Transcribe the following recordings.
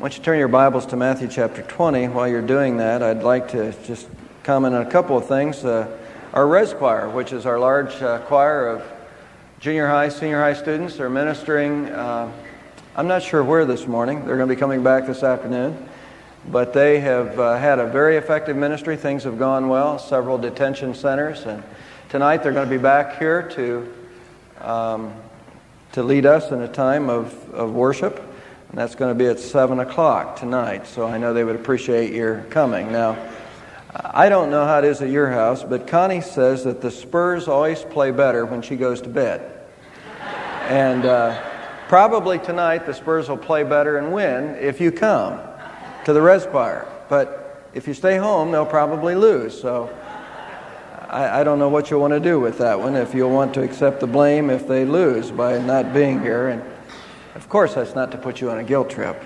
Why don't you turn your Bibles to Matthew chapter 20. While you're doing that, I'd like to just comment on a couple of things. Our Res Choir, which is our large choir of junior high, senior high students, are ministering. I'm not sure where this morning. They're going to be coming back this afternoon. But they have had a very effective ministry. Things have gone well, several detention centers. And tonight they're going to be back here to lead us in a time of worship. And that's going to be at 7 o'clock tonight, so I know they would appreciate your coming. Now, I don't know how it is at your house, but Connie says that the Spurs always play better when she goes to bed. And probably tonight the Spurs will play better and win if you come to the Res Choir. But if you stay home, they'll probably lose. So I don't know what you'll want to do with that one, if you'll want to accept the blame if they lose by not being here. And of course, that's not to put you on a guilt trip.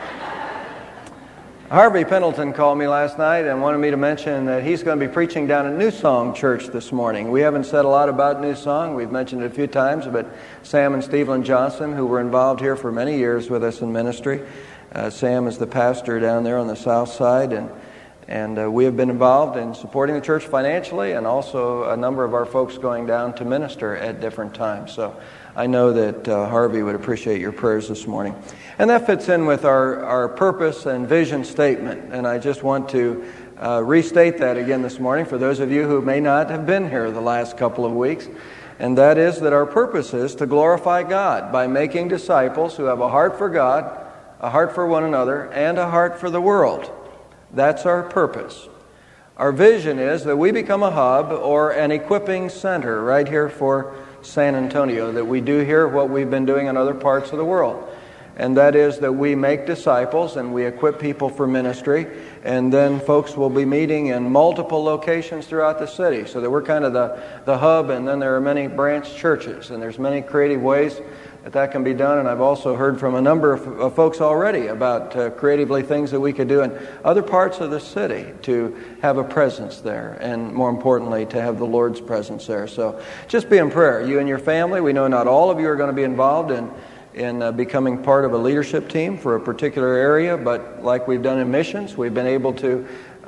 Harvey Pendleton called me last night and wanted me to mention that he's going to be preaching down at New Song Church this morning. We haven't said a lot about New Song. We've mentioned it a few times, but Sam and Stephen Johnson, who were involved here for many years with us in ministry. Sam is the pastor down there on the south side, and we have been involved in supporting the church financially, and also a number of our folks going down to minister at different times. So I know that Harvey would appreciate your prayers this morning. And that fits in with our purpose and vision statement. And I just want to restate that again this morning for those of you who may not have been here the last couple of weeks. And that is that our purpose is to glorify God by making disciples who have a heart for God, a heart for one another, and a heart for the world. That's our purpose. Our vision is that we become a hub or an equipping center right here for San Antonio, that we do here what we've been doing in other parts of the world. And that is that we make disciples and we equip people for ministry, and then folks will be meeting in multiple locations throughout the city, so that we're kind of the hub, and then there are many branch churches, and there's many creative ways that can be done. And I've also heard from a number of folks already about creatively things that we could do in other parts of the city to have a presence there, and more importantly, to have the Lord's presence there. So just be in prayer, you and your family. We know not all of you are going to be involved in becoming part of a leadership team for a particular area, but like we've done in missions, we've been able to,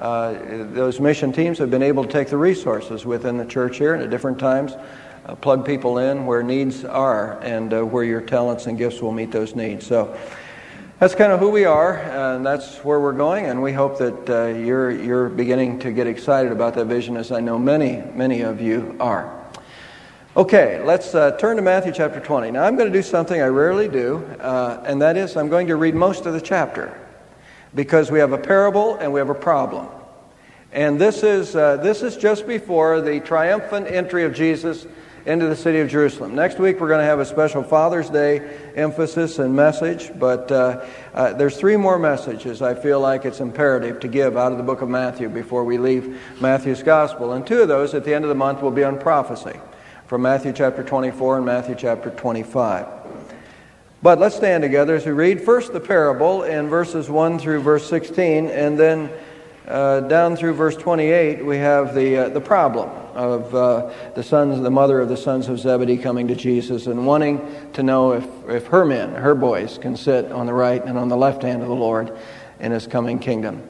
those mission teams have been able to take the resources within the church here, and at different times plug people in where needs are, and where your talents and gifts will meet those needs. So that's kind of who we are, and that's where we're going, and we hope that you're beginning to get excited about that vision, as I know many of you are. Okay, let's turn to Matthew chapter 20. Now I'm going to do something I rarely do, and that is I'm going to read most of the chapter, because we have a parable and we have a problem. And this is just before the triumphant entry of Jesus into the city of Jerusalem. Next week we're going to have a special Father's Day emphasis and message, but there's three more messages I feel like it's imperative to give out of the book of Matthew before we leave Matthew's Gospel. And two of those at the end of the month will be on prophecy, from Matthew chapter 24 and Matthew chapter 25. But let's stand together as we read first the parable in verses 1 through verse 16, and then down through verse 28, we have the problem of the mother of the sons of Zebedee coming to Jesus and wanting to know if her boys can sit on the right and on the left hand of the Lord in His coming kingdom.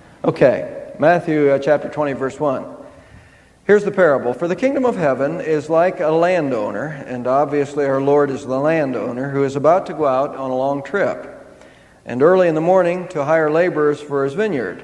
Okay, Matthew chapter 20, verse 1. Here's the parable. For the kingdom of heaven is like a landowner, and obviously our Lord is the landowner, who is about to go out on a long trip, and early in the morning to hire laborers for his vineyard.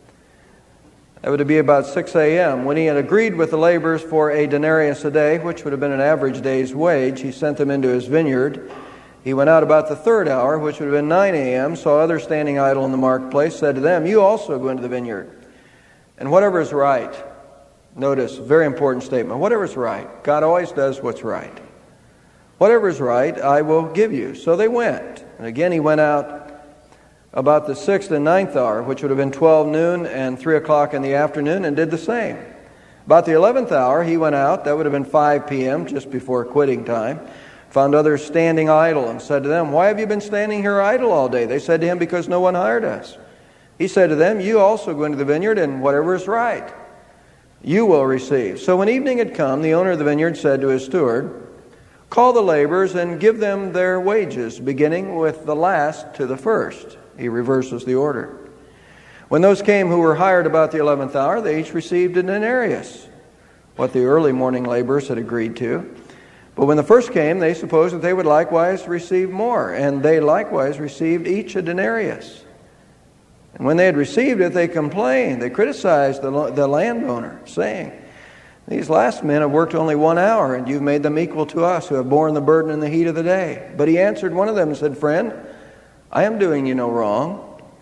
That would be about 6 a.m. When he had agreed with the laborers for a denarius a day, which would have been an average day's wage, he sent them into his vineyard. He went out about the third hour, which would have been 9 a.m., saw others standing idle in the marketplace, said to them, "You also go into the vineyard. And whatever is right," notice, very important statement, whatever is right. God always does what's right. "Whatever is right, I will give you." So they went. And again he went out about the 6th and 9th hour, which would have been 12 noon and 3 o'clock in the afternoon, and did the same. About the 11th hour he went out, that would have been 5 p.m., just before quitting time, found others standing idle, and said to them, "Why have you been standing here idle all day?" They said to him, "Because no one hired us." He said to them, "You also go into the vineyard, and whatever is right, you will receive." So when evening had come, the owner of the vineyard said to his steward, Call the laborers and give them their wages, beginning with the last to the first." He reverses the order. When those came who were hired about the 11th hour, they each received a denarius, what the early morning laborers had agreed to. But when the first came, they supposed that they would likewise receive more, and they likewise received each a denarius. And when they had received it, they complained. They criticized the landowner, saying, "These last men have worked only 1 hour, and you've made them equal to us who have borne the burden in the heat of the day." But he answered one of them and said, "Friend, I am doing you no wrong.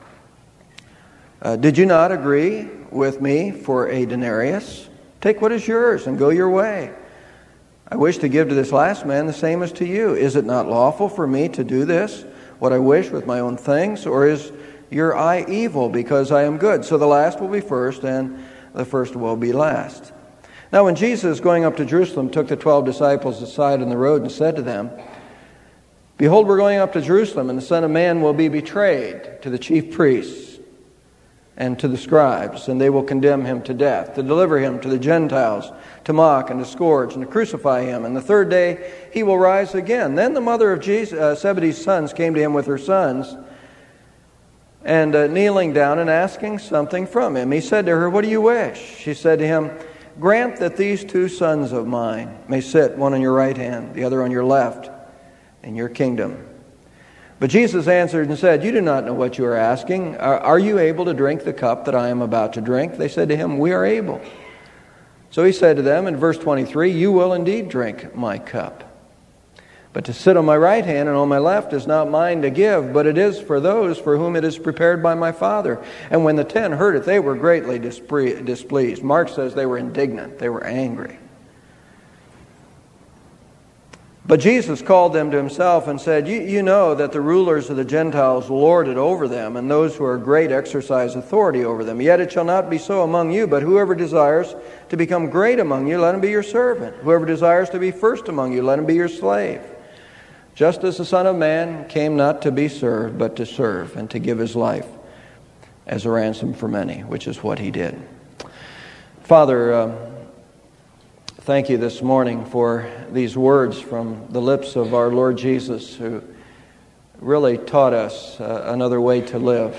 Did you not agree with me for a denarius? Take what is yours and go your way. I wish to give to this last man the same as to you. Is it not lawful for me to do this, what I wish with my own things? Or is your eye evil because I am good? So the last will be first, and the first will be last." Now when Jesus, going up to Jerusalem, took the 12 disciples aside on the road and said to them, "Behold, we're going up to Jerusalem, and the Son of Man will be betrayed to the chief priests and to the scribes, and they will condemn him to death, to deliver him to the Gentiles, to mock and to scourge and to crucify him. And the third day he will rise again." Then the mother of Zebedee's sons came to him with her sons, and kneeling down and asking something from him. He said to her, "What do you wish?" She said to him, "Grant that these 2 sons of mine may sit, one on your right hand, the other on your left, in your kingdom." But Jesus answered and said, "You do not know what you are asking. Are you able to drink the cup that I am about to drink?" They said to him, "We are able." So he said to them in verse 23, "You will indeed drink my cup. But to sit on my right hand and on my left is not mine to give, but it is for those for whom it is prepared by my Father." And when the 10 heard it, they were greatly displeased. Mark says they were indignant. They were angry. But Jesus called them to himself and said, You know that the rulers of the Gentiles lord it over them, and those who are great exercise authority over them. Yet it shall not be so among you, but whoever desires to become great among you, let him be your servant. Whoever desires to be first among you, let him be your slave. Just as the Son of Man came not to be served, but to serve, and to give his life as a ransom for many, which is what he did. Father, thank you this morning for these words from the lips of our Lord Jesus, who really taught us another way to live,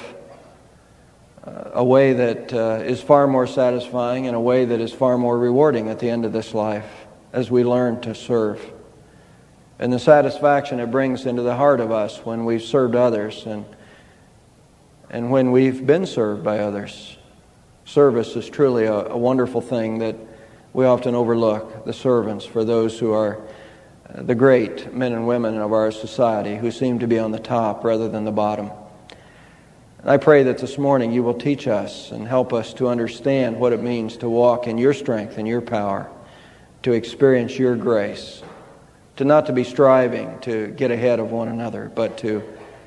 a way that is far more satisfying and a way that is far more rewarding at the end of this life as we learn to serve. And the satisfaction it brings into the heart of us when we've served others and when we've been served by others. Service is truly a wonderful thing that we often overlook, the servants, for those who are the great men and women of our society who seem to be on the top rather than the bottom. And I pray that this morning you will teach us and help us to understand what it means to walk in your strength and your power, to experience your grace, to not to be striving to get ahead of one another, but to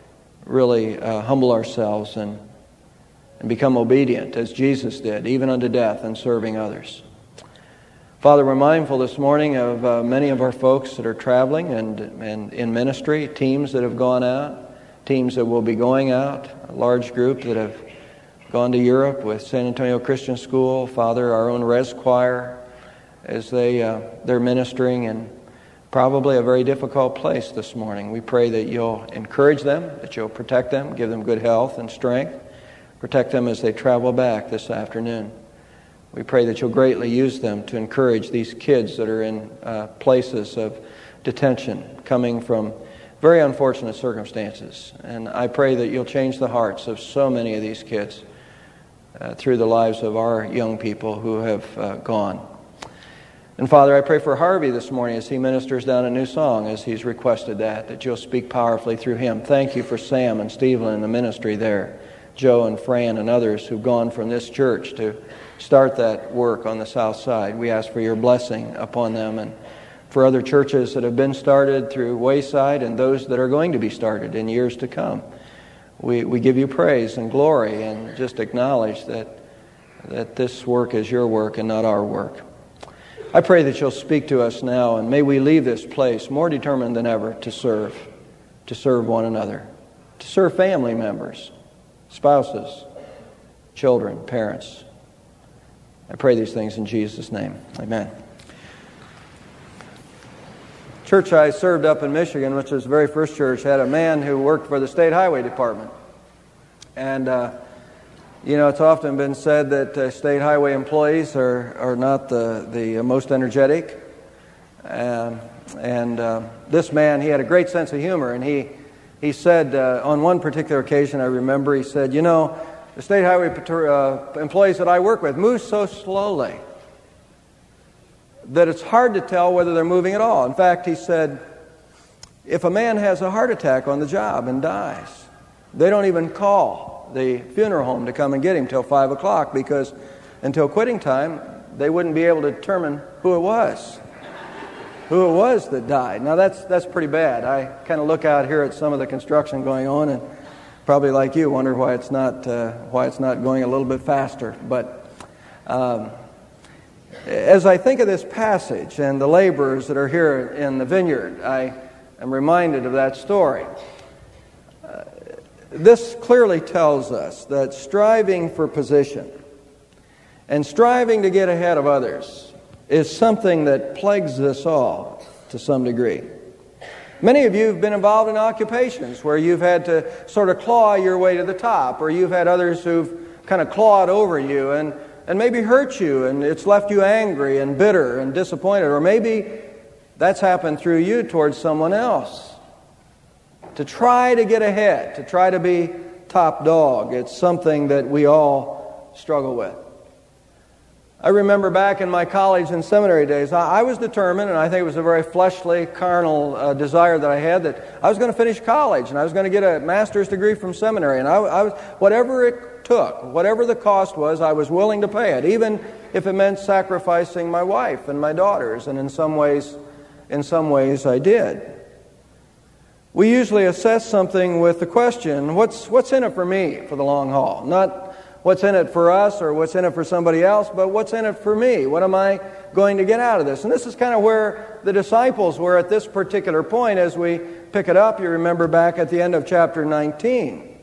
really humble ourselves and become obedient as Jesus did, even unto death, in serving others. Father, we're mindful this morning of many of our folks that are traveling and in ministry, teams that have gone out, teams that will be going out, a large group that have gone to Europe with San Antonio Christian School. Father, our own Res Choir, as they're ministering in probably a very difficult place this morning. We pray that you'll encourage them, that you'll protect them, give them good health and strength, protect them as they travel back this afternoon. We pray that you'll greatly use them to encourage these kids that are in places of detention, coming from very unfortunate circumstances. And I pray that you'll change the hearts of so many of these kids through the lives of our young people who have gone. And Father, I pray for Harvey this morning as he ministers down a new song, as he's requested that you'll speak powerfully through him. Thank you for Sam and Stephen and the ministry there, Joe and Fran and others who've gone from this church to start that work on the south side. We ask for your blessing upon them and for other churches that have been started through Wayside and those that are going to be started in years to come. We give you praise and glory and just acknowledge that this work is your work and not our work. I pray that you'll speak to us now, and may we leave this place more determined than ever to serve one another, to serve family members, spouses, children, parents. I pray these things in Jesus' name. Amen. church I served up in Michigan, which was the very first church, had a man who worked for the state highway department. And, it's often been said that state highway employees are not the most energetic. This man, he had a great sense of humor, and he said on one particular occasion, I remember, he said, the state highway employees that I work with move so slowly that it's hard to tell whether they're moving at all. In fact, he said, if a man has a heart attack on the job and dies, they don't even call the funeral home to come and get him till 5 o'clock, because until quitting time, they wouldn't be able to determine who it was that died. Now, that's pretty bad. I kind of look out here at some of the construction going on, and probably like you, wonder why it's not going a little bit faster. But as I think of this passage and the laborers that are here in the vineyard, I am reminded of that story. This clearly tells us that striving for position and striving to get ahead of others is something that plagues us all to some degree. Many of you have been involved in occupations where you've had to sort of claw your way to the top, or you've had others who've kind of clawed over you and maybe hurt you, and it's left you angry and bitter and disappointed, or maybe that's happened through you towards someone else. To try to get ahead, to try to be top dog, it's something that we all struggle with. I remember back in my college and seminary days, I was determined, and I think it was a very fleshly, carnal desire that I had, that I was going to finish college and I was going to get a master's degree from seminary. And I was, whatever it took, whatever the cost was, I was willing to pay it, even if it meant sacrificing my wife and my daughters. And in some ways I did. We usually assess something with the question, what's in it for me for the long haul? Not what's in it for us or what's in it for somebody else, but what's in it for me? What am I going to get out of this? And this is kind of where the disciples were at this particular point as we pick it up. You remember back at the end of chapter 19.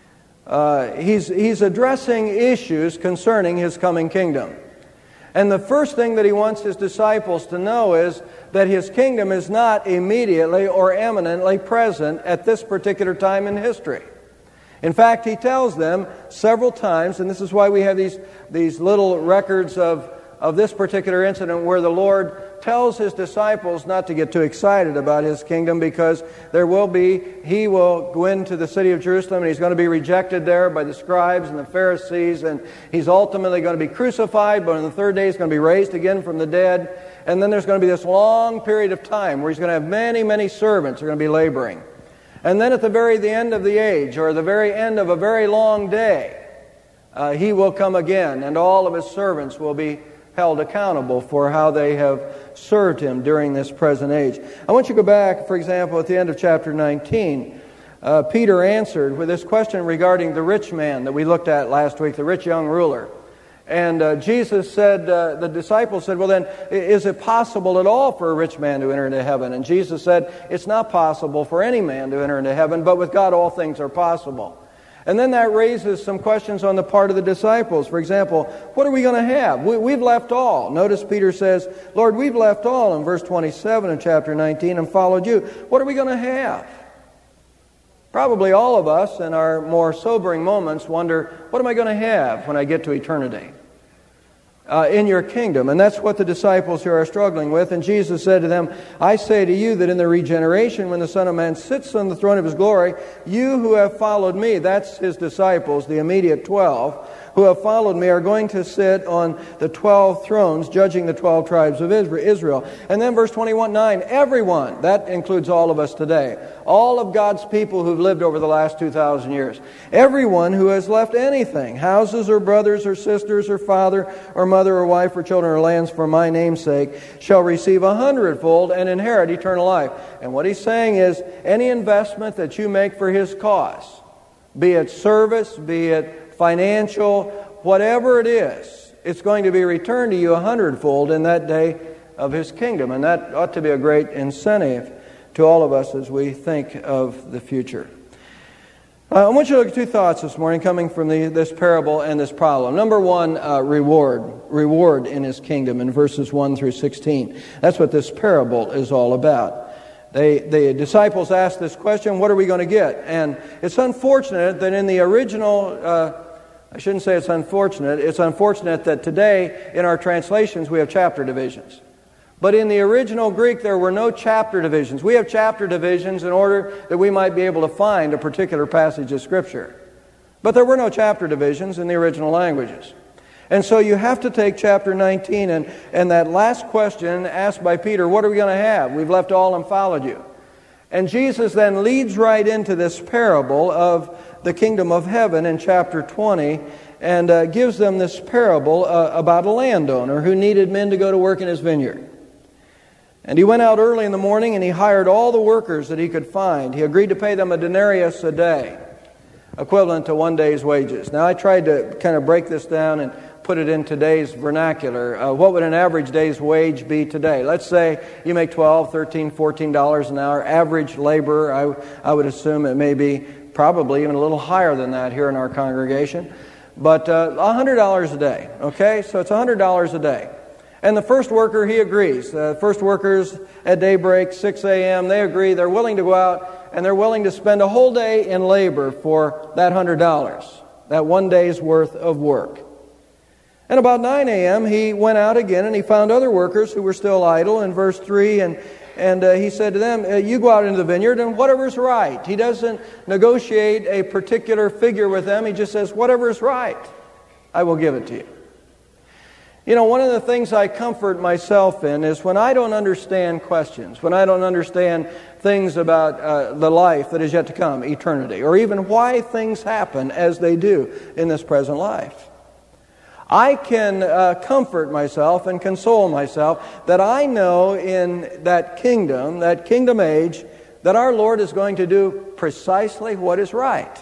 He's addressing issues concerning his coming kingdom. And the first thing that he wants his disciples to know is that his kingdom is not immediately or eminently present at this particular time in history. In fact, he tells them several times, and this is why we have these little records of this particular incident where the Lord tells his disciples not to get too excited about his kingdom, because he will go into the city of Jerusalem and he's going to be rejected there by the scribes and the Pharisees, and he's ultimately going to be crucified, but on the third day he's going to be raised again from the dead. And then there's going to be this long period of time where he's going to have many, many servants who are going to be laboring. And then at the end of the age, or the very end of a very long day, he will come again, and all of his servants will be held accountable for how they have served him during this present age. I want you to go back, for example, at the end of chapter 19. Peter answered with this question regarding the rich man that we looked at last week, the rich young ruler. And Jesus said, the disciples said, well then, is it possible at all for a rich man to enter into heaven? And Jesus said, it's not possible for any man to enter into heaven, but with God all things are possible. And then that raises some questions on the part of the disciples. For example, what are we going to have? We've left all. Notice Peter says, Lord, we've left all in verse 27 of chapter 19 and followed you. What are we going to have? Probably all of us in our more sobering moments wonder, what am I going to have when I get to eternity in your kingdom? And that's what the disciples here are struggling with. And Jesus said to them, I say to you that in the regeneration, when the Son of Man sits on the throne of his glory, you who have followed me, that's his disciples, the immediate 12, who have followed me, are going to sit on the 12 thrones, judging the 12 tribes of Israel. And then verse 21:9, everyone, that includes all of us today, all of God's people who've lived over the last 2,000 years, everyone who has left anything, houses or brothers or sisters or father or mother or wife or children or lands for my name's sake, shall receive 100-fold and inherit eternal life. And what he's saying is, any investment that you make for his cause, be it service, be it financial, whatever it is, it's going to be returned to you 100-fold in that day of his kingdom. And that ought to be a great incentive to all of us as we think of the future. I want you to look at two thoughts this morning coming from this parable and this problem. Number one, reward in his kingdom in verses 1 through 16. That's what this parable is all about. The disciples asked this question, what are we going to get? And it's unfortunate that in the original, I shouldn't say it's unfortunate that today in our translations we have chapter divisions. But in the original Greek there were no chapter divisions. We have chapter divisions in order that we might be able to find a particular passage of Scripture. But there were no chapter divisions in the original languages. And so you have to take chapter 19 and that last question asked by Peter, what are we going to have? We've left all and followed you. And Jesus then leads right into this parable of the kingdom of heaven in chapter 20 and gives them this parable about a landowner who needed men to go to work in his vineyard. And he went out early in the morning and he hired all the workers that he could find. He agreed to pay them a denarius a day, equivalent to 1 day's wages. Now I tried to kind of break this down and put it in today's vernacular. What would an average day's wage be today? Let's say you make $12, $13, $14 an hour. Average laborer, I would assume it may be probably even a little higher than that here in our congregation. But $100 a day, okay? So it's $100 a day. And the first worker, he agrees. First workers at daybreak, 6 a.m., they agree. They're willing to go out and they're willing to spend a whole day in labor for that $100, that 1 day's worth of work. And about 9 a.m., he went out again and he found other workers who were still idle in verse 3. And he said to them, you go out into the vineyard and whatever's right. He doesn't negotiate a particular figure with them. He just says, whatever's right, I will give it to you. You know, one of the things I comfort myself in is when I don't understand questions, when I don't understand things about the life that is yet to come, eternity, or even why things happen as they do in this present life. I can comfort myself and console myself that I know in that kingdom age, that our Lord is going to do precisely what is right.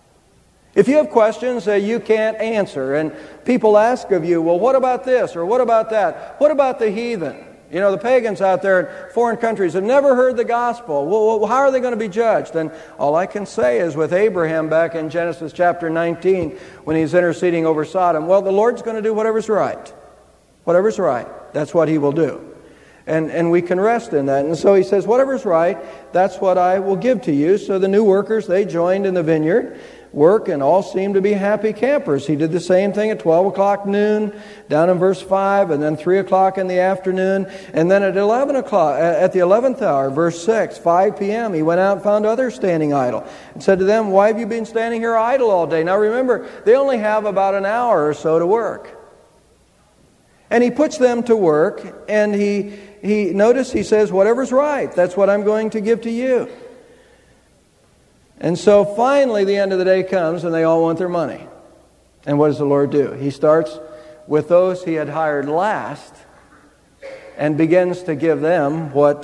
If you have questions that you can't answer, and people ask of you, well, what about this, or what about that? What about the heathen? You know, the pagans out there in foreign countries have never heard the gospel. Well, how are they going to be judged? And all I can say is with Abraham back in Genesis chapter 19, when he's interceding over Sodom, well, the Lord's going to do whatever's right. Whatever's right, that's what He will do. And we can rest in that. And so he says, whatever's right, that's what I will give to you. So the new workers, they joined in the vineyard work and all seemed to be happy campers. He did the same thing at 12 o'clock noon, down in verse 5, and then 3 o'clock in the afternoon, and then at 11 o'clock, at the 11th hour, verse 6, 5 p.m., he went out and found others standing idle and said to them, why have you been standing here idle all day? Now remember, they only have about an hour or so to work. And he puts them to work, and notice he says, whatever's right, that's what I'm going to give to you. And so finally the end of the day comes and they all want their money. And what does the Lord do? He starts with those he had hired last and begins to give them what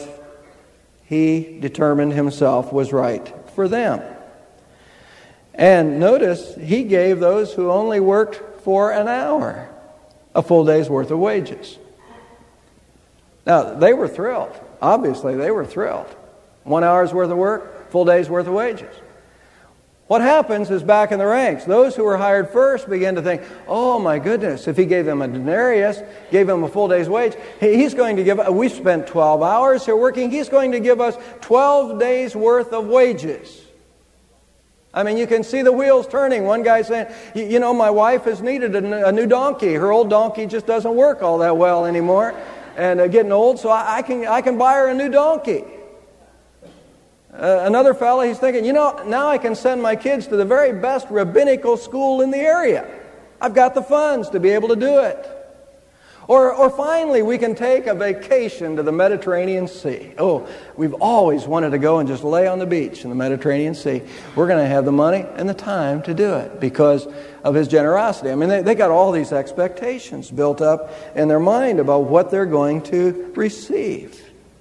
he determined himself was right for them. And notice he gave those who only worked for an hour a full day's worth of wages. Now, they were thrilled. Obviously, they were thrilled. 1 hour's worth of work, full day's worth of wages. What happens is back in the ranks, those who were hired first begin to think, oh my goodness, if he gave them a denarius, gave them a full day's wage, he's going to give, we spent 12 hours here working, he's going to give us 12 days worth of wages. I mean, you can see the wheels turning. One guy saying, you know, my wife has needed a new donkey. Her old donkey just doesn't work all that well anymore. And getting old, so I can buy her a new donkey. Another fellow, he's thinking, you know, now I can send my kids to the very best rabbinical school in the area. I've got the funds to be able to do it. Or finally, we can take a vacation to the Mediterranean Sea. Oh, we've always wanted to go and just lay on the beach in the Mediterranean Sea. We're going to have the money and the time to do it because of his generosity. I mean, they got all these expectations built up in their mind about what they're going to receive.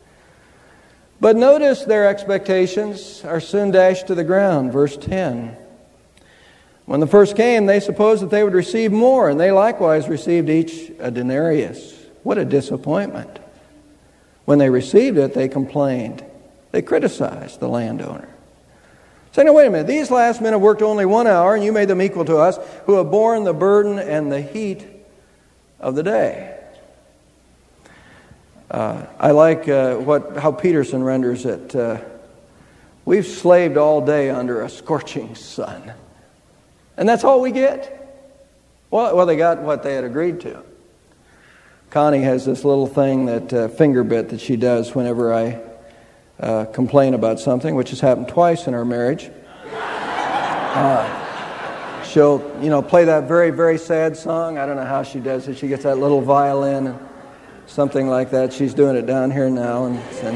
But notice their expectations are soon dashed to the ground. Verse 10. When the first came, they supposed that they would receive more, and they likewise received each a denarius. What a disappointment. When they received it, they complained. They criticized the landowner. Say, now wait a minute, these last men have worked only 1 hour, and you made them equal to us, who have borne the burden and the heat of the day. I like how Peterson renders it. We've slaved all day under a scorching sun. And that's all we get? Well, they got what they had agreed to. Connie has this little thing, that finger bit that she does whenever I complain about something, which has happened twice in our marriage. She'll, play that very, very sad song. I don't know how she does it. She gets that little violin and something like that. She's doing it down here now,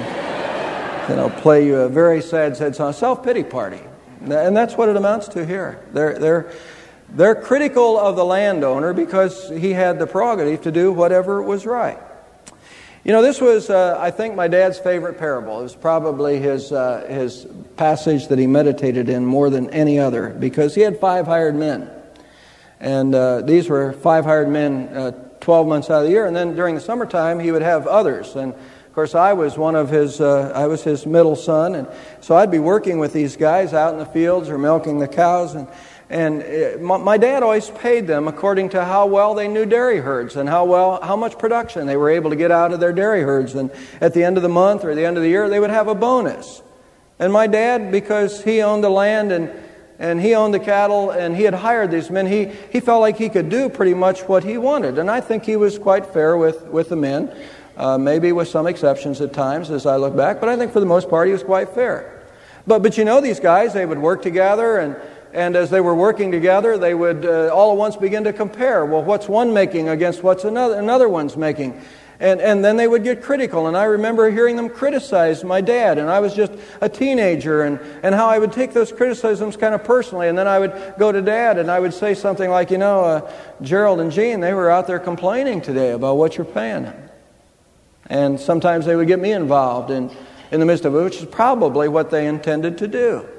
and I'll play you a very sad song, self-pity party, and that's what it amounts to here. They're critical of the landowner because he had the prerogative to do whatever was right. This was, I think, my dad's favorite parable. It was probably his passage that he meditated in more than any other, because he had 5 hired men. And these were 5 hired men 12 months out of the year. And then during the summertime, he would have others. And, of course, I was his middle son. And so I'd be working with these guys out in the fields or milking the cows. And my dad always paid them according to how well they knew dairy herds and how much production they were able to get out of their dairy herds. And at the end of the month or the end of the year, they would have a bonus. And my dad, because he owned the land and he owned the cattle and he had hired these men, he felt like he could do pretty much what he wanted. And I think he was quite fair with the men, maybe with some exceptions at times as I look back. But I think for the most part, he was quite fair. But these guys, they would work together, and as they were working together, they would all at once begin to compare. Well, what's one making against what's another one's making? And then they would get critical. And I remember hearing them criticize my dad. And I was just a teenager. And how I would take those criticisms kind of personally. And then I would go to Dad and I would say something like, Gerald and Jean, they were out there complaining today about what you're paying them. And sometimes they would get me involved in the midst of it, which is probably what they intended to do.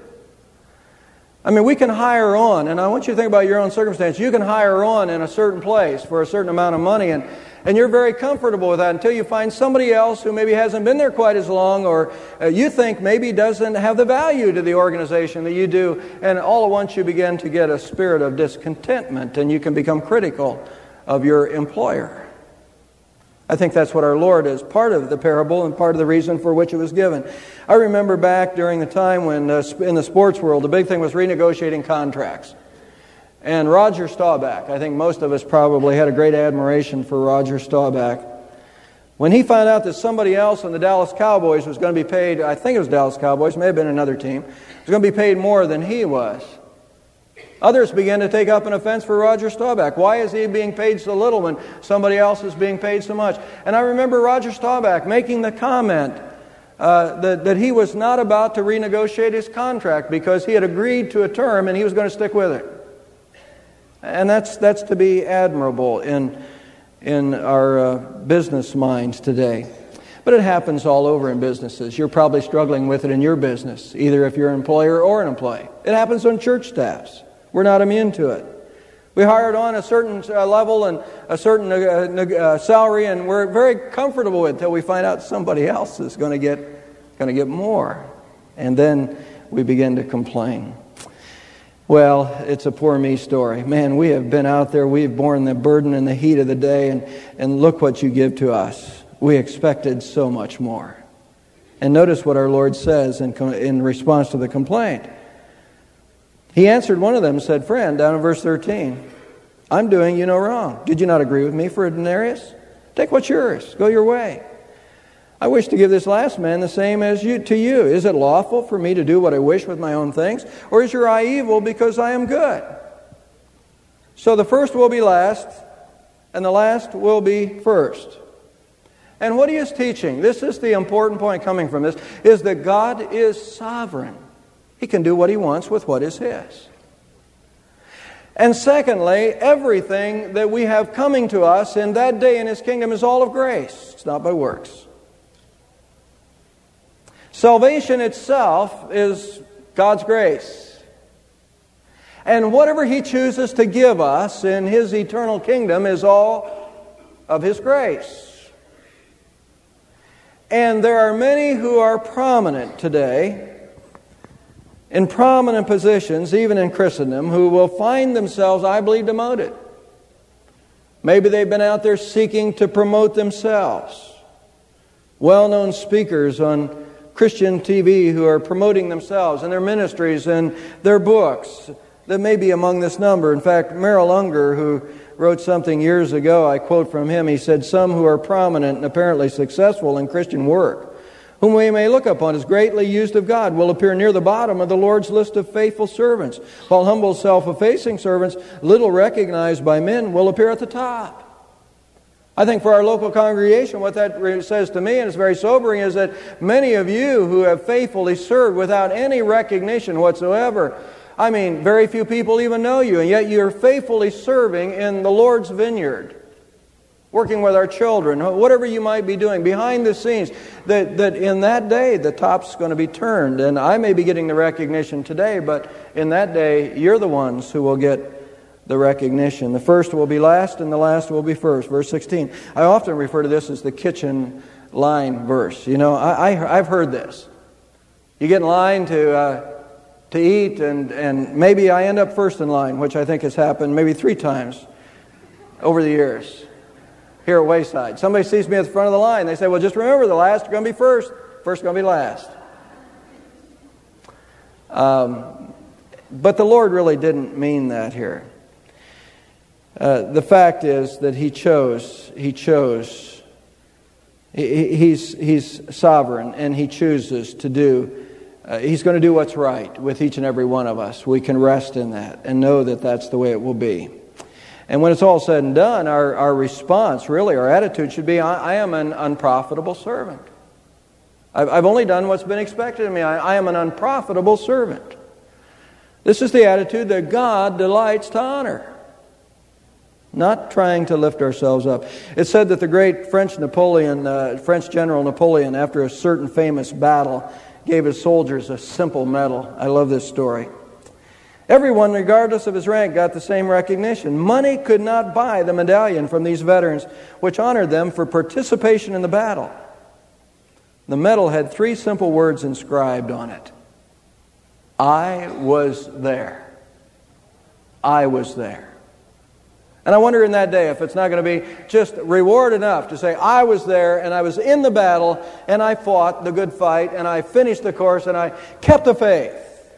I mean, we can hire on, and I want you to think about your own circumstance. You can hire on in a certain place for a certain amount of money, and you're very comfortable with that until you find somebody else who maybe hasn't been there quite as long, or you think maybe doesn't have the value to the organization that you do, and all at once you begin to get a spirit of discontentment, and you can become critical of your employer. I think that's what our Lord is, part of the parable and part of the reason for which it was given. I remember back during the time when, in the sports world, the big thing was renegotiating contracts. And Roger Staubach, I think most of us probably had a great admiration for Roger Staubach. When he found out that somebody else in the Dallas Cowboys was going to be paid, I think it was Dallas Cowboys, may have been another team, was going to be paid more than he was, others began to take up an offense for Roger Staubach. Why is he being paid so little when somebody else is being paid so much? And I remember Roger Staubach making the comment that he was not about to renegotiate his contract because he had agreed to a term and he was going to stick with it. And that's to be admirable in our business minds today. But it happens all over in businesses. You're probably struggling with it in your business, either if you're an employer or an employee. It happens on church staffs. We're not immune to it. We hired on a certain level and a certain salary, and we're very comfortable with it until we find out somebody else is going to get more, and then we begin to complain. Well, it's a poor me story. Man, we have been out there, we've borne the burden and the heat of the day, and look what you give to us. We expected so much more. And notice what our Lord says in response to the complaint. He answered one of them and said, "Friend," down in verse 13, "I'm doing you no wrong. Did you not agree with me for a denarius? Take what's yours. Go your way. I wish to give this last man the same as to you. Is it lawful for me to do what I wish with my own things? Or is your eye evil because I am good?" So the first will be last, and the last will be first. And what he is teaching, this is the important point coming from this, is that God is sovereign. He can do what he wants with what is his. And secondly, everything that we have coming to us in that day in his kingdom is all of grace. It's not by works. Salvation itself is God's grace. And whatever he chooses to give us in his eternal kingdom is all of his grace. And there are many who are prominent today, in prominent positions, even in Christendom, who will find themselves, I believe, demoted. Maybe they've been out there seeking to promote themselves. well-known speakers on Christian TV who are promoting themselves and their ministries and their books that may be among this number. In fact, Merrill Unger, who wrote something years ago, I quote from him, he said, "Some who are prominent and apparently successful in Christian work, whom we may look upon as greatly used of God, will appear near the bottom of the Lord's list of faithful servants, while humble, self-effacing servants, little recognized by men, will appear at the top." I think for our local congregation, what that says to me, and it's very sobering, is that many of you who have faithfully served without any recognition whatsoever, I mean, very few people even know you, and yet you're faithfully serving in the Lord's vineyard, working with our children, whatever you might be doing, behind the scenes, that in that day the top's going to be turned. And I may be getting the recognition today, but in that day, you're the ones who will get the recognition. The first will be last, and the last will be first. Verse 16. I often refer to this as the kitchen line verse. You know, I've heard this. You get in line to eat, and maybe I end up first in line, which I think has happened maybe 3 times over the years here at Wayside. Somebody sees me at the front of the line. They say, "Well, just remember, the last are going to be first. First going to be last." But the Lord really didn't mean that here. The fact is that He chose. He's sovereign, and He chooses to do. He's going to do what's right with each and every one of us. We can rest in that and know that that's the way it will be. And when it's all said and done, our response, really, our attitude should be, I am an unprofitable servant. I've only done what's been expected of me. I am an unprofitable servant. This is the attitude that God delights to honor. Not trying to lift ourselves up. It's said that the great French General Napoleon, after a certain famous battle, gave his soldiers a simple medal. I love this story. Everyone, regardless of his rank, got the same recognition. Money could not buy the medallion from these veterans, which honored them for participation in the battle. The medal had 3 simple words inscribed on it. I was there. I was there. And I wonder in that day if it's not going to be just reward enough to say, I was there and I was in the battle and I fought the good fight and I finished the course and I kept the faith.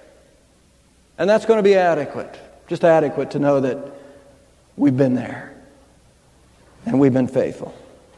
And that's going to be adequate. Just adequate to know that we've been there and we've been faithful.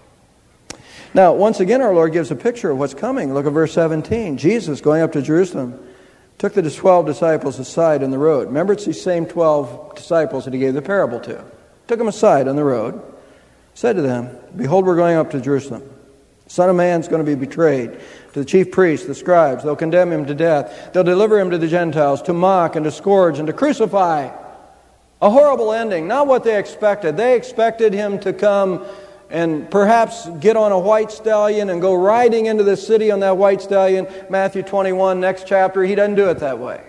Now, once again, our Lord gives a picture of what's coming. Look at verse 17. Jesus, going up to Jerusalem, took the 12 disciples aside on the road. Remember, it's these same 12 disciples that He gave the parable to. Took them aside on the road, said to them, "Behold, we're going up to Jerusalem. The Son of Man's going to be betrayed to the chief priests, the scribes. They'll condemn Him to death. They'll deliver Him to the Gentiles to mock and to scourge and to crucify." A horrible ending, not what they expected. They expected Him to come and perhaps get on a white stallion and go riding into the city on that white stallion. Matthew 21, next chapter, He doesn't do it that way.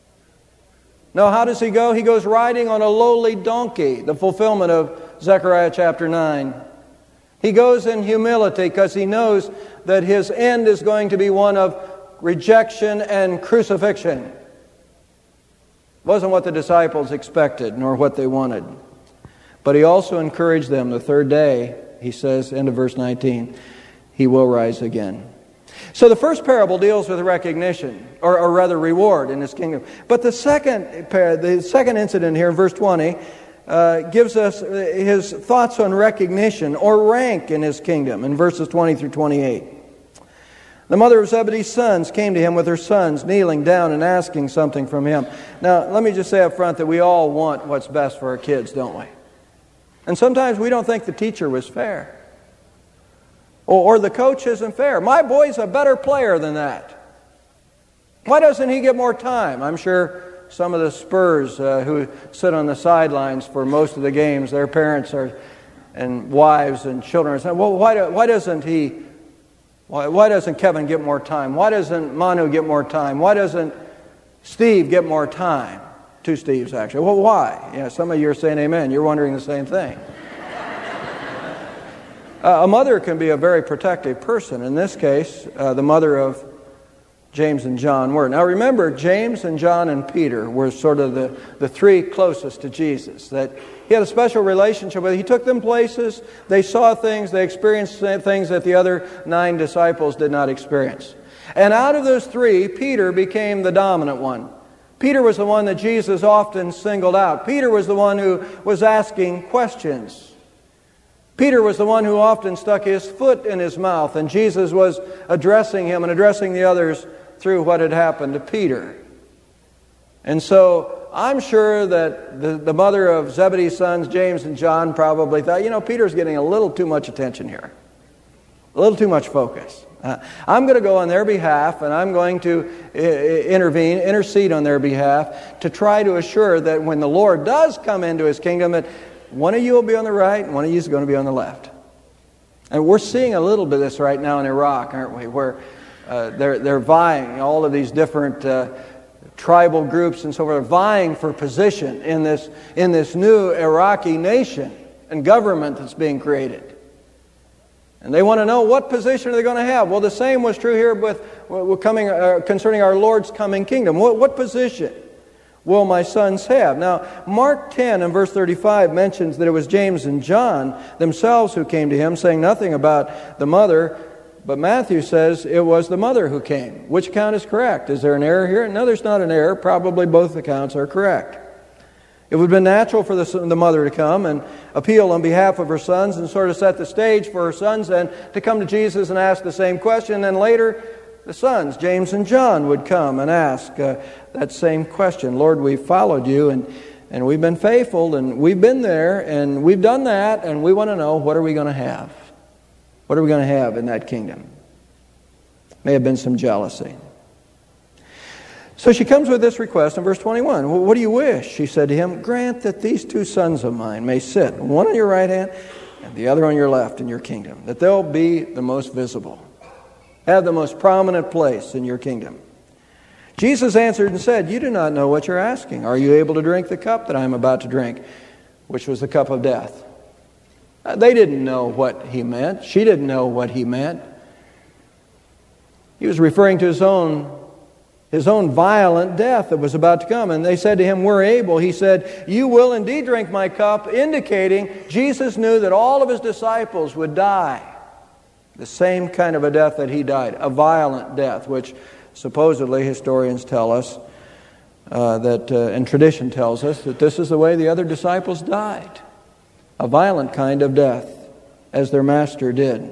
No, how does He go? He goes riding on a lowly donkey, the fulfillment of Zechariah chapter 9. He goes in humility because He knows that His end is going to be one of rejection and crucifixion. It wasn't what the disciples expected nor what they wanted. But He also encouraged them the third day, He says, end of verse 19, He will rise again. So the first parable deals with recognition, or rather reward in His kingdom. But the second incident here in verse 20 gives us His thoughts on recognition or rank in His kingdom in verses 20 through 28. The mother of Zebedee's sons came to Him with her sons, kneeling down and asking something from Him. Now, let me just say up front that we all want what's best for our kids, don't we? And sometimes we don't think the teacher was fair. Or the coach isn't fair. My boy's a better player than that. Why doesn't he get more time? I'm sure some of the Spurs who sit on the sidelines for most of the games, their parents and wives and children are saying, well, why doesn't Kevin get more time? Why doesn't Manu get more time? Why doesn't Steve get more time? 2 Steves, actually. Well, why? Yeah, some of you are saying amen. You're wondering the same thing. A mother can be a very protective person. In this case, the mother of James and John were. Now remember, James and John and Peter were sort of the three closest to Jesus, that he had a special relationship with. He took them places, they saw things, they experienced things that the other 9 disciples did not experience. And out of those 3, Peter became the dominant one. Peter was the one that Jesus often singled out. Peter was the one who was asking questions. Peter was the one who often stuck his foot in his mouth, and Jesus was addressing him and addressing the others through what had happened to Peter. And so I'm sure that the mother of Zebedee's sons, James and John, probably thought, Peter's getting a little too much attention here, a little too much focus. I'm going to go on their behalf, and I'm going to intercede on their behalf to try to assure that when the Lord does come into His kingdom, that one of you will be on the right, and one of you is going to be on the left. And we're seeing a little bit of this right now in Iraq, aren't we? Where they're vying, all of these different tribal groups and so forth, vying for position in this new Iraqi nation and government that's being created. And they want to know, what position are they going to have? Well, the same was true here concerning our Lord's coming kingdom. What position will my sons have? Now, Mark 10 and verse 35 mentions that it was James and John themselves who came to him, saying nothing about the mother, but Matthew says it was the mother who came. Which account is correct? Is there an error here? No, there's not an error. Probably both accounts are correct. It would have been natural for the mother to come and appeal on behalf of her sons and sort of set the stage for her sons then to come to Jesus and ask the same question. And then later, the sons, James and John, would come and ask that same question. Lord, we've followed you and we've been faithful and we've been there and we've done that and we want to know, what are we going to have? What are we going to have in that kingdom? May have been some jealousy. So she comes with this request in verse 21. What do you wish? She said to him, grant that these 2 sons of mine may sit, one on your right hand and the other on your left in your kingdom, that they'll be the most visible, have the most prominent place in your kingdom. Jesus answered and said, you do not know what you're asking. Are you able to drink the cup that I am about to drink, which was the cup of death? They didn't know what he meant. She didn't know what he meant. He was referring to his own violent death that was about to come. And they said to him, we're able. He said, you will indeed drink my cup, indicating Jesus knew that all of his disciples would die the same kind of a death that he died, a violent death, which supposedly historians tell us, and tradition tells us, that this is the way the other disciples died, a violent kind of death, as their master did.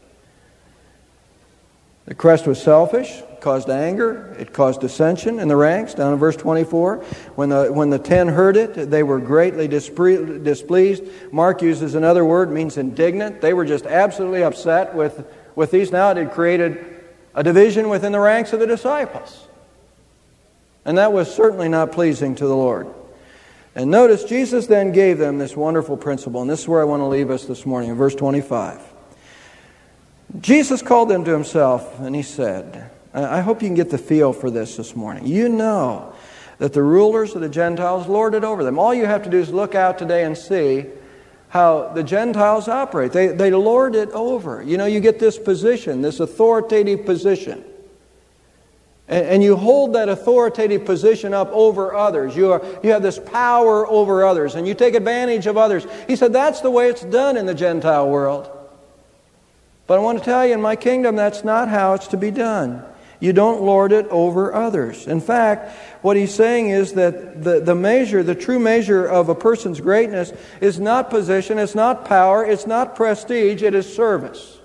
The request was selfish, caused anger, it caused dissension in the ranks. Down in verse 24, when the 10 heard it, they were greatly displeased. Mark uses another word, means indignant. They were just absolutely upset with these. Now it had created a division within the ranks of the disciples. And that was certainly not pleasing to the Lord. And notice, Jesus then gave them this wonderful principle, and this is where I want to leave us this morning, in verse 25. Jesus called them to himself, and he said, I hope you can get the feel for this morning. You know that the rulers of the Gentiles lord it over them. All you have to do is look out today and see how the Gentiles operate. They lord it over. You get this position, this authoritative position. And you hold that authoritative position up over others. You have this power over others, and you take advantage of others. He said that's the way it's done in the Gentile world. But I want to tell you, in my kingdom, that's not how it's to be done. You don't lord it over others. In fact, what he's saying is that the true measure of a person's greatness is not position, it's not power, it's not prestige, it is service.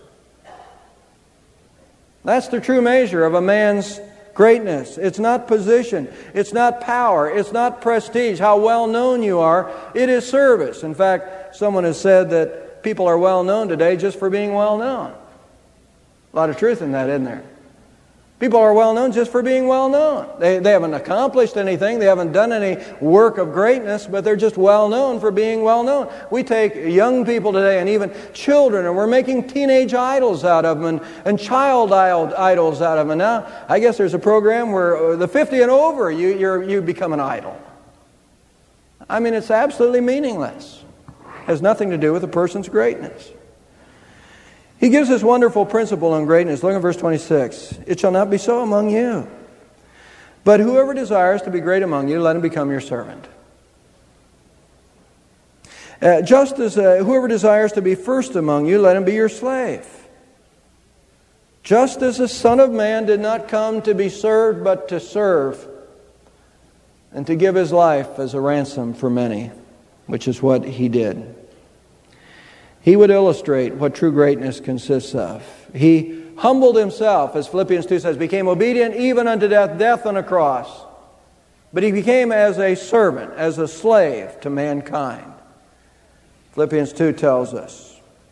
That's the true measure of a man's greatness. It's not position, it's not power, it's not prestige, how well known you are, it is service. In fact, someone has said that people are well known today just for being well known. A lot of truth in that, isn't there? People are well known just for being well known. They haven't accomplished anything, they haven't done any work of greatness, but they're just well known for being well known. We take young people today and even children, and we're making teenage idols out of them and child idols out of them. And now, I guess there's a program where the 50 and over, you become an idol. I mean, it's absolutely meaningless. It has nothing to do with a person's greatness. He gives this wonderful principle on greatness. Look at verse 26. It shall not be so among you. But whoever desires to be great among you, let him become your servant. Just as whoever desires to be first among you, let him be your slave. Just as the Son of Man did not come to be served, but to serve, and to give his life as a ransom for many, which is what he did. He would illustrate what true greatness consists of. He humbled himself, as Philippians 2 says, became obedient even unto death, death on a cross. But he became as a servant, as a slave to mankind. Philippians 2 tells us.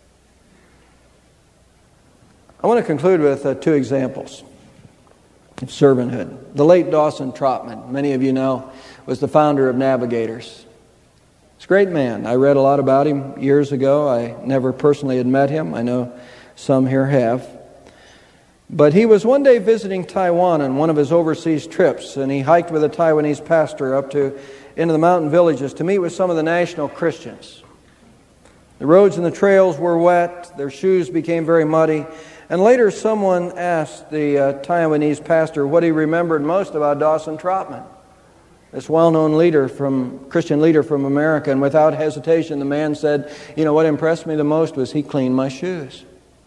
I want to conclude with two examples of servanthood. The late Dawson Trotman, many of you know, was the founder of Navigators. He's a great man. I read a lot about him years ago. I never personally had met him. I know some here have. But he was one day visiting Taiwan on one of his overseas trips, and he hiked with a Taiwanese pastor up into the mountain villages to meet with some of the national Christians. The roads and the trails were wet. Their shoes became very muddy. And later someone asked the Taiwanese pastor what he remembered most about Dawson Trotman, this well-known Christian leader from America. And without hesitation, the man said, what impressed me the most was he cleaned my shoes.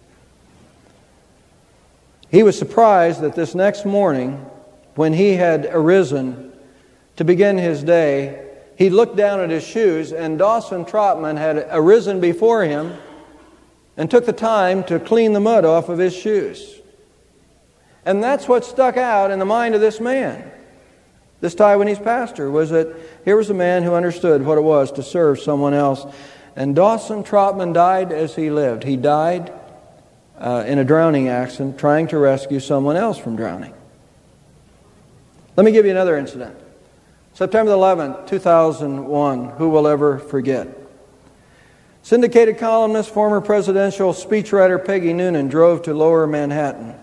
He was surprised that this next morning, when he had arisen to begin his day, he looked down at his shoes, and Dawson Trotman had arisen before him and took the time to clean the mud off of his shoes. And that's what stuck out in the mind of this man, this Taiwanese pastor, was that here was a man who understood what it was to serve someone else. And Dawson Trotman died as he lived. He died in a drowning accident trying to rescue someone else from drowning. Let me give you another incident. September 11th, 2001, who will ever forget? Syndicated columnist, former presidential speechwriter Peggy Noonan drove to Lower Manhattan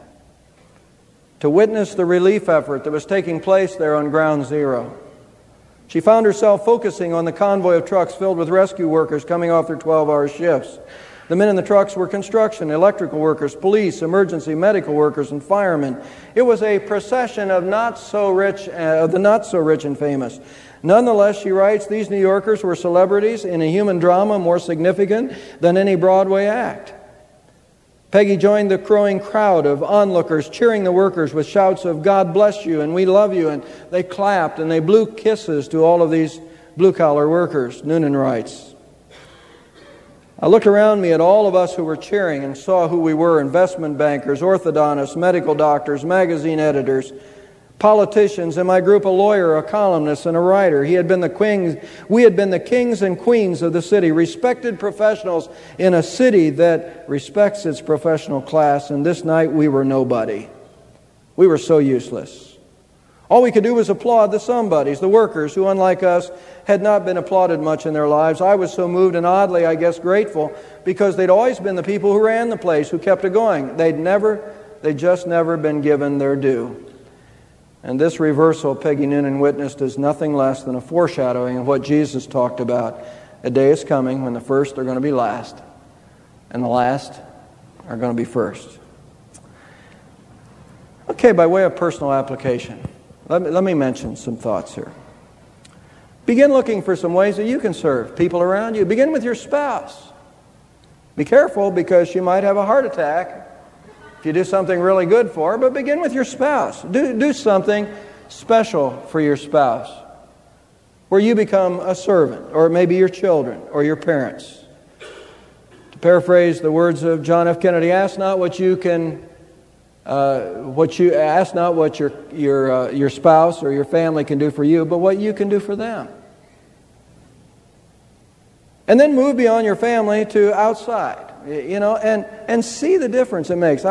to witness the relief effort that was taking place there on Ground Zero. She found herself focusing on the convoy of trucks filled with rescue workers coming off their 12-hour shifts. The men in the trucks were construction, electrical workers, police, emergency medical workers, and firemen. It was a procession of the not so rich and famous. Nonetheless, she writes, these New Yorkers were celebrities in a human drama more significant than any Broadway act. Peggy joined the crowing crowd of onlookers, cheering the workers with shouts of God bless you and we love you, and they clapped and they blew kisses to all of these blue-collar workers, Noonan writes. I looked around me at all of us who were cheering and saw who we were: investment bankers, orthodontists, medical doctors, magazine editors, politicians, in my group a lawyer, a columnist, and a writer. We had been the kings and queens of the city, respected professionals in a city that respects its professional class, and this night we were nobody. We were so useless. All we could do was applaud the somebodies, the workers who, unlike us, had not been applauded much in their lives. I was so moved and oddly, I guess, grateful, because they'd always been the people who ran the place, who kept it going. They'd just never been given their due. And this reversal Peggy Noonan witnessed is nothing less than a foreshadowing of what Jesus talked about. A day is coming when the first are going to be last, and the last are going to be first. Okay, by way of personal application, let me mention some thoughts here. Begin looking for some ways that you can serve people around you. Begin with your spouse. Be careful, because she might have a heart attack if you do something really good for her, but begin with your spouse. Do something special for your spouse, where you become a servant, or maybe your children or your parents. To paraphrase the words of John F. Kennedy, ask not what your spouse or your family can do for you, but what you can do for them. And then move beyond your family to outside. And see the difference it makes.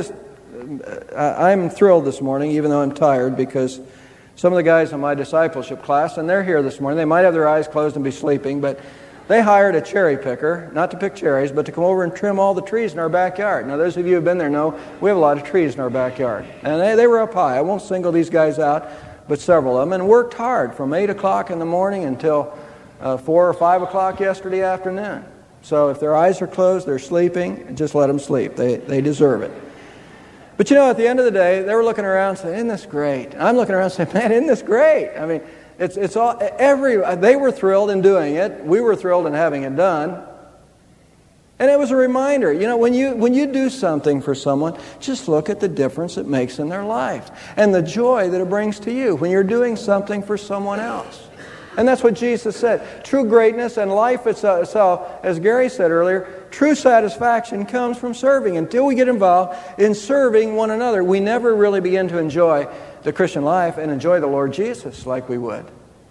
I'm thrilled this morning, even though I'm tired, because some of the guys in my discipleship class, and they're here this morning, they might have their eyes closed and be sleeping, but they hired a cherry picker, not to pick cherries, but to come over and trim all the trees in our backyard. Now, those of you who have been there know we have a lot of trees in our backyard. And they were up high. I won't single these guys out, but several of them, and worked hard from 8 o'clock in the morning until 4 or 5 o'clock yesterday afternoon. So if their eyes are closed, they're sleeping, just let them sleep. They deserve it. But at the end of the day, they were looking around saying, isn't this great? And I'm looking around saying, man, isn't this great? I mean, it's all, they were thrilled in doing it. We were thrilled in having it done. And it was a reminder, when you do something for someone, just look at the difference it makes in their life and the joy that it brings to you when you're doing something for someone else. And that's what Jesus said. True greatness and life itself, as Gary said earlier, true satisfaction comes from serving. Until we get involved in serving one another, we never really begin to enjoy the Christian life and enjoy the Lord Jesus like we would.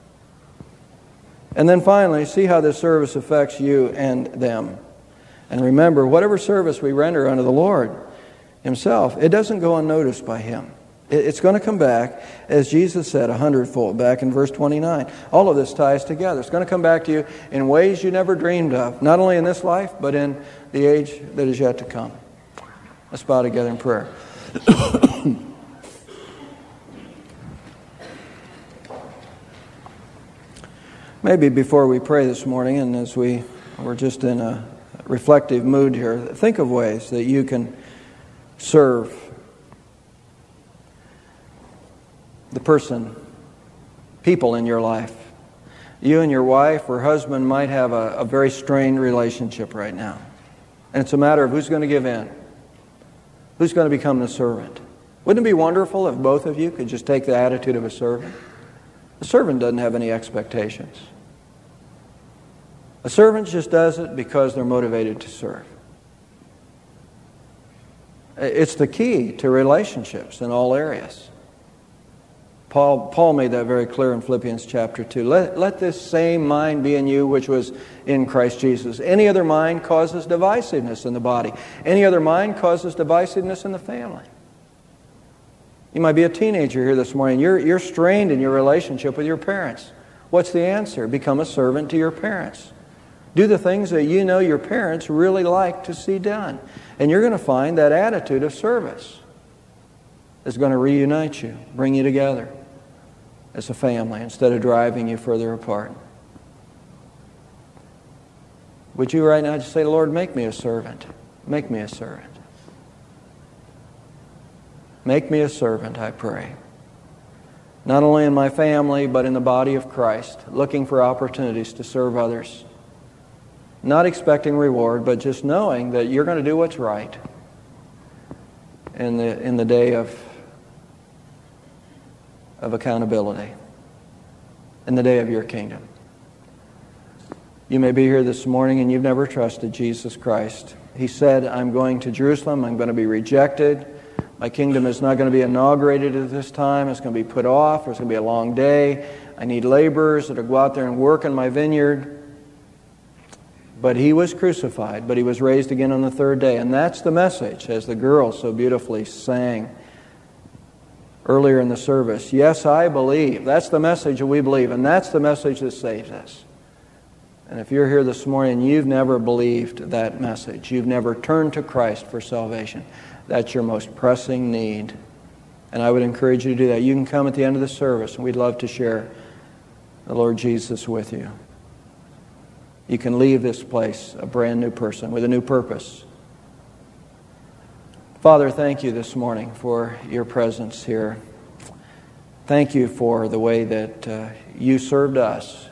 And then finally, see how this service affects you and them. And remember, whatever service we render unto the Lord Himself, it doesn't go unnoticed by Him. It's going to come back, as Jesus said, 100-fold, back in verse 29. All of this ties together. It's going to come back to you in ways you never dreamed of, not only in this life, but in the age that is yet to come. Let's bow together in prayer. Maybe before we pray this morning, and as we're just in a reflective mood here, think of ways that you can serve the people in your life. You and your wife or husband might have a very strained relationship right now. And it's a matter of who's going to give in. Who's going to become the servant. Wouldn't it be wonderful if both of you could just take the attitude of a servant? A servant doesn't have any expectations. A servant just does it because they're motivated to serve. It's the key to relationships in all areas. Paul made that very clear in Philippians chapter 2. Let this same mind be in you which was in Christ Jesus. Any other mind causes divisiveness in the body. Any other mind causes divisiveness in the family. You might be a teenager here this morning. You're strained in your relationship with your parents. What's the answer? Become a servant to your parents. Do the things that you know your parents really like to see done. And you're going to find that attitude of service is going to reunite you, bring you together as a family instead of driving you further apart. Would you right now just say, Lord, make me a servant. Make me a servant. Make me a servant, I pray. Not only in my family, but in the body of Christ, looking for opportunities to serve others. Not expecting reward, but just knowing that you're going to do what's right in the day of accountability, in the day of your kingdom. You may be here this morning and you've never trusted Jesus Christ. He said, I'm going to Jerusalem, I'm going to be rejected. My kingdom is not going to be inaugurated at this time. It's going to be put off. There's going to be a long day. I need laborers that will go out there and work in my vineyard. But He was crucified, but He was raised again on the third day. And that's the message, as the girls so beautifully sang earlier in the service. Yes, I believe. That's the message that we believe, and that's the message that saves us. And if you're here this morning and you've never believed that message, you've never turned to Christ for salvation, that's your most pressing need. And I would encourage you to do that. You can come at the end of the service, and we'd love to share the Lord Jesus with you. You can leave this place a brand new person with a new purpose. Father, thank you this morning for your presence here. Thank you for the way that you served us.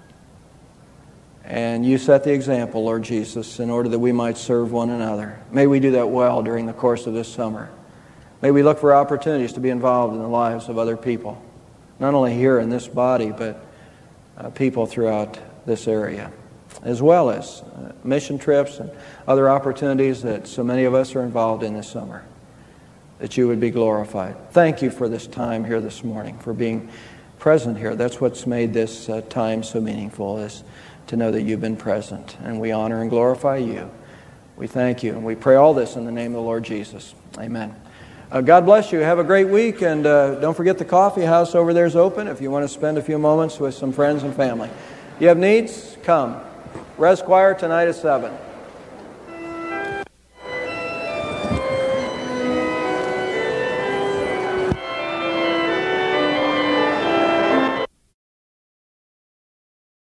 And you set the example, Lord Jesus, in order that we might serve one another. May we do that well during the course of this summer. May we look for opportunities to be involved in the lives of other people. Not only here in this body, but people throughout this area. As well as mission trips and other opportunities that so many of us are involved in this summer. That you would be glorified. Thank you for this time here this morning, for being present here. That's what's made this time so meaningful, is to know that you've been present. And we honor and glorify you. We thank you. And we pray all this in the name of the Lord Jesus. Amen. God bless you. Have a great week. And don't forget the coffee house over there is open if you want to spend a few moments with some friends and family. You have needs? Come. Res Choir tonight at 7.